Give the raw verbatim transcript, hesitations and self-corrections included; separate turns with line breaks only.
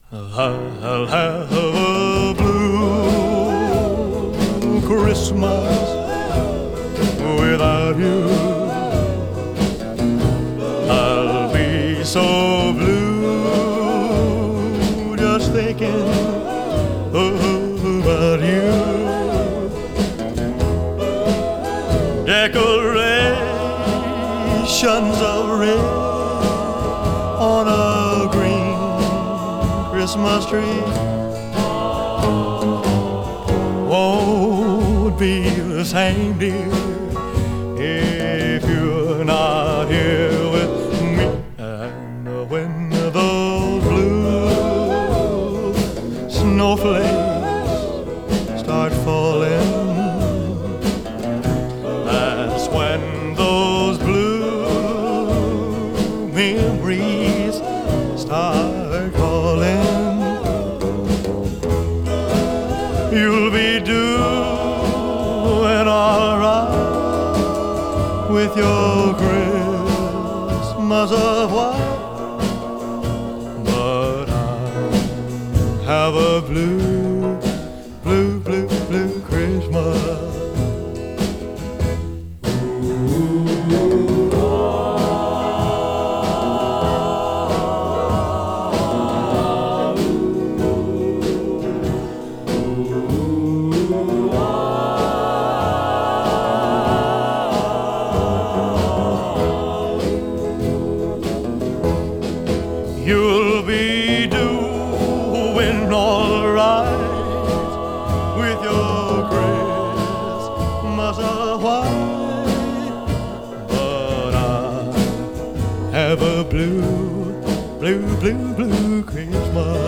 I'll have a blue Christmas without you. I'll be so blue just thinking about you. Decorations of red on a green Christmas tree won't be the same, dear, if you're not here with me. And when those blue snowflakes start falling, that's when those blue memories start calling. You'll be doing all right with your Christmas of white, but I have a blue, blue, blue, blue Christmas. You'll be doing all right with your Christmas of white, but I have a blue, blue, blue, blue Christmas.